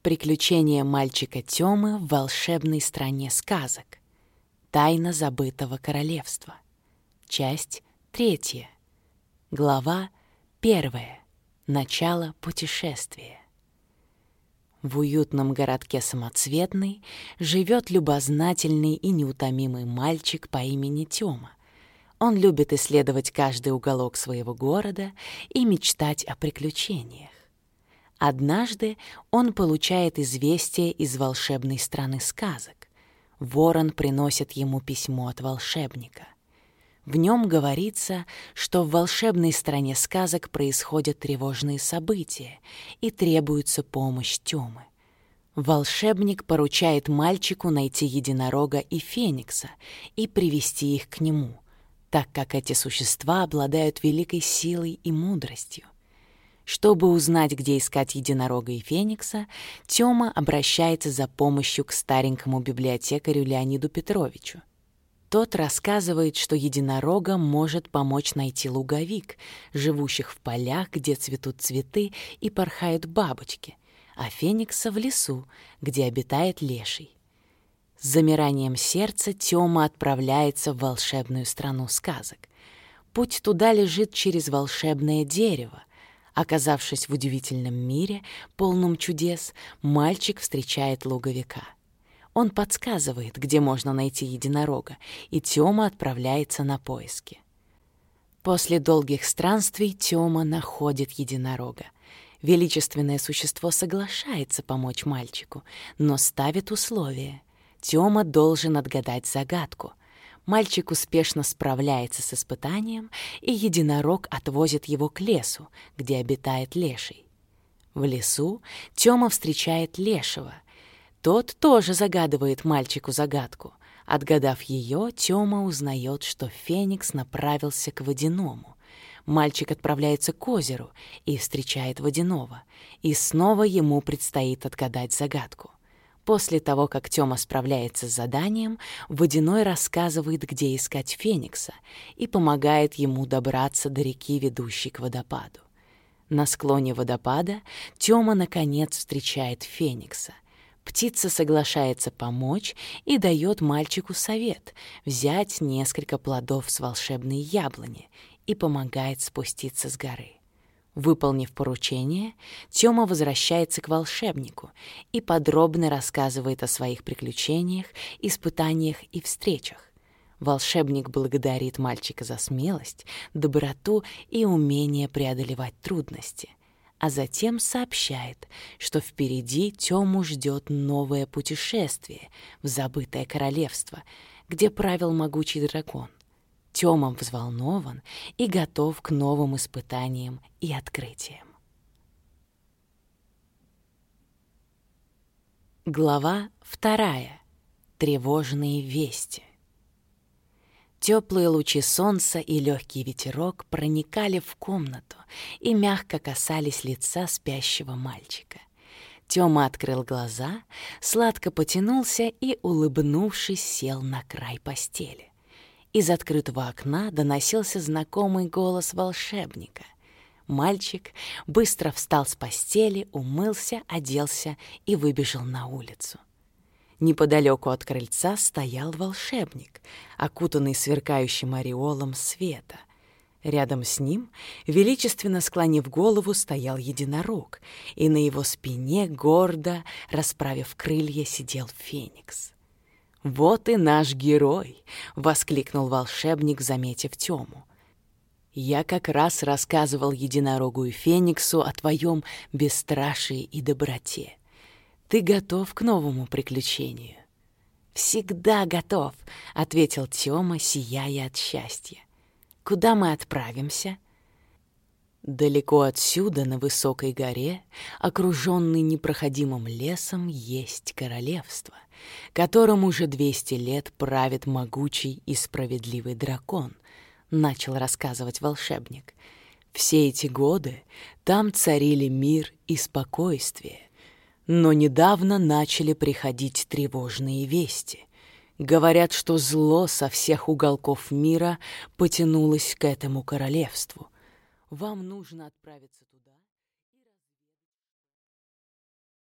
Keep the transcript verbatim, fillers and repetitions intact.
Приключения мальчика Тёмы в волшебной стране сказок. Тайна забытого королевства. Часть третья. Глава первая. Начало путешествия. В уютном городке Самоцветный живет любознательный и неутомимый мальчик по имени Тёма. Он любит исследовать каждый уголок своего города и мечтать о приключениях. Однажды он получает известие из волшебной страны сказок. Ворон приносит ему письмо от волшебника. В нем говорится, что в волшебной стране сказок происходят тревожные события и требуется помощь Тёмы. Волшебник поручает мальчику найти единорога и феникса и привести их к нему, так как эти существа обладают великой силой и мудростью. Чтобы узнать, где искать единорога и феникса, Тёма обращается за помощью к старенькому библиотекарю Леониду Петровичу. Тот рассказывает, что единорога может помочь найти луговик, живущих в полях, где цветут цветы и порхают бабочки, а феникса в лесу, где обитает леший. С замиранием сердца Тёма отправляется в волшебную страну сказок. Путь туда лежит через волшебное дерево. Оказавшись в удивительном мире, полном чудес, мальчик встречает луговика. Он подсказывает, где можно найти единорога, и Тёма отправляется на поиски. После долгих странствий Тёма находит единорога. Величественное существо соглашается помочь мальчику, но ставит условие. Тёма должен отгадать загадку. Мальчик успешно справляется с испытанием, и единорог отвозит его к лесу, где обитает леший. В лесу Тёма встречает лешего. Тот тоже загадывает мальчику загадку. Отгадав ее, Тёма узнает, что феникс направился к водяному. Мальчик отправляется к озеру и встречает водяного, и снова ему предстоит отгадать загадку. После того, как Тёма справляется с заданием, Водяной рассказывает, где искать феникса, и помогает ему добраться до реки, ведущей к водопаду. На склоне водопада Тёма, наконец, встречает феникса. Птица соглашается помочь и дает мальчику совет взять несколько плодов с волшебной яблони и помогает спуститься с горы. Выполнив поручение, Тёма возвращается к волшебнику и подробно рассказывает о своих приключениях, испытаниях и встречах. Волшебник благодарит мальчика за смелость, доброту и умение преодолевать трудности, а затем сообщает, что впереди Тёму ждет новое путешествие в забытое королевство, где правил могучий дракон. Тёма взволнован и готов к новым испытаниям и открытиям. Глава вторая. Тревожные вести. Теплые лучи солнца и легкий ветерок проникали в комнату и мягко касались лица спящего мальчика. Тёма открыл глаза, сладко потянулся и, улыбнувшись, сел на край постели. Из открытого окна доносился знакомый голос волшебника. Мальчик быстро встал с постели, умылся, оделся и выбежал на улицу. Неподалеку от крыльца стоял волшебник, окутанный сверкающим ореолом света. Рядом с ним, величественно склонив голову, стоял единорог, и на его спине, гордо расправив крылья, сидел феникс. «Вот и наш герой!» — воскликнул волшебник, заметив Тёму. «Я как раз рассказывал единорогу и фениксу о твоем бесстрашии и доброте. Ты готов к новому приключению?» «Всегда готов», — ответил Тёма, сияя от счастья. «Куда мы отправимся?» «Далеко отсюда, на высокой горе, окружённой непроходимым лесом, есть королевство, которым уже двести лет правит могучий и справедливый дракон», — начал рассказывать волшебник. «Все эти годы там царили мир и спокойствие, но недавно начали приходить тревожные вести. Говорят, что зло со всех уголков мира потянулось к этому королевству. Вам нужно отправиться туда».